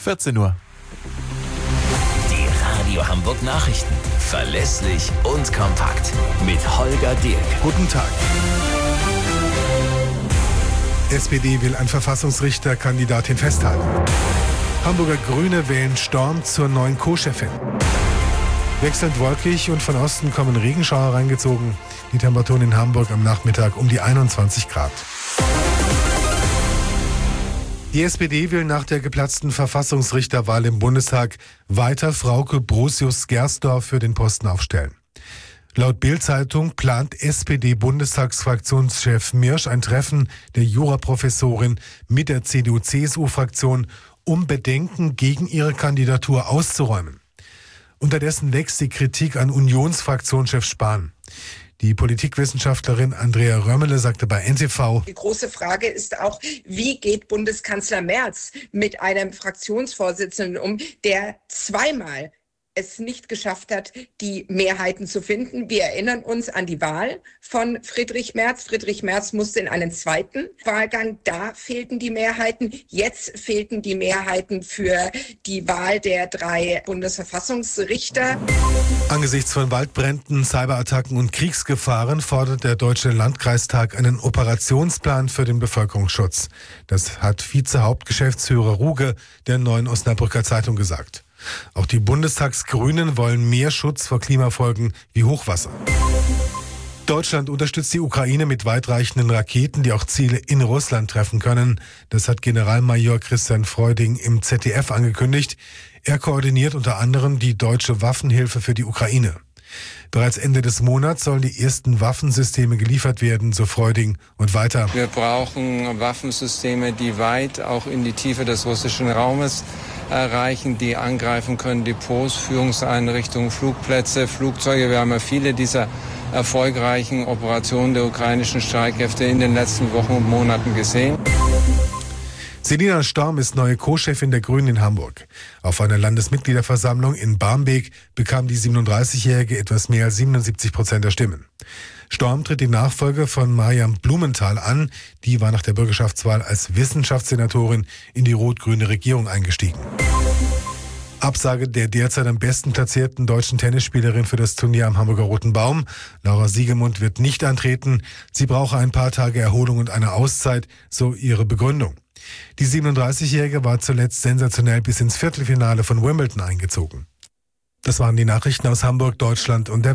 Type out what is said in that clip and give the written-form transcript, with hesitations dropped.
14 Uhr. Die Radio Hamburg Nachrichten. Verlässlich und kompakt. Mit Holger Dirk. Guten Tag. SPD will an Verfassungsrichterkandidatin festhalten. Hamburger Grüne wählen Storm zur neuen Co-Chefin. Wechselnd wolkig und von Osten kommen Regenschauer reingezogen. Die Temperaturen in Hamburg am Nachmittag um die 21 Grad. Die SPD will nach der geplatzten Verfassungsrichterwahl im Bundestag weiter Frauke Brosius-Gersdorf für den Posten aufstellen. Laut Bild-Zeitung plant SPD-Bundestagsfraktionschef Mirsch ein Treffen der Juraprofessorin mit der CDU-CSU-Fraktion, um Bedenken gegen ihre Kandidatur auszuräumen. Unterdessen wächst die Kritik an Unionsfraktionschef Spahn. Die Politikwissenschaftlerin Andrea Römmele sagte bei NTV: Die große Frage ist auch, wie geht Bundeskanzler Merz mit einem Fraktionsvorsitzenden um, der zweimal es nicht geschafft hat, die Mehrheiten zu finden. Wir erinnern uns an die Wahl von Friedrich Merz. Friedrich Merz musste in einen zweiten Wahlgang. Da fehlten die Mehrheiten. Jetzt fehlten die Mehrheiten für die Wahl der 3 Bundesverfassungsrichter. Angesichts von Waldbränden, Cyberattacken und Kriegsgefahren fordert der Deutsche Landkreistag einen Operationsplan für den Bevölkerungsschutz. Das hat Vize-Hauptgeschäftsführer Ruge der Neuen Osnabrücker Zeitung gesagt. Auch die Bundestagsgrünen wollen mehr Schutz vor Klimafolgen wie Hochwasser. Deutschland unterstützt die Ukraine mit weitreichenden Raketen, die auch Ziele in Russland treffen können. Das hat Generalmajor Christian Freuding im ZDF angekündigt. Er koordiniert unter anderem die deutsche Waffenhilfe für die Ukraine. Bereits Ende des Monats sollen die ersten Waffensysteme geliefert werden, so Freuding. Und weiter: Wir brauchen Waffensysteme, die weit auch in die Tiefe des russischen Raumes erreichen, die angreifen können, Depots, Führungseinrichtungen, Flugplätze, Flugzeuge. Wir haben ja viele dieser erfolgreichen Operationen der ukrainischen Streitkräfte in den letzten Wochen und Monaten gesehen. Selina Storm ist neue Co-Chefin der Grünen in Hamburg. Auf einer Landesmitgliederversammlung in Barmbek bekam die 37-Jährige etwas mehr als 77% der Stimmen. Storm tritt die Nachfolge von Mariam Blumenthal an. Die war nach der Bürgerschaftswahl als Wissenschaftssenatorin in die rot-grüne Regierung eingestiegen. Absage der derzeit am besten platzierten deutschen Tennisspielerin für das Turnier am Hamburger Roten Baum. Laura Siegemund wird nicht antreten. Sie brauche ein paar Tage Erholung und eine Auszeit, so ihre Begründung. Die 37-Jährige war zuletzt sensationell bis ins Viertelfinale von Wimbledon eingezogen. Das waren die Nachrichten aus Hamburg, Deutschland und der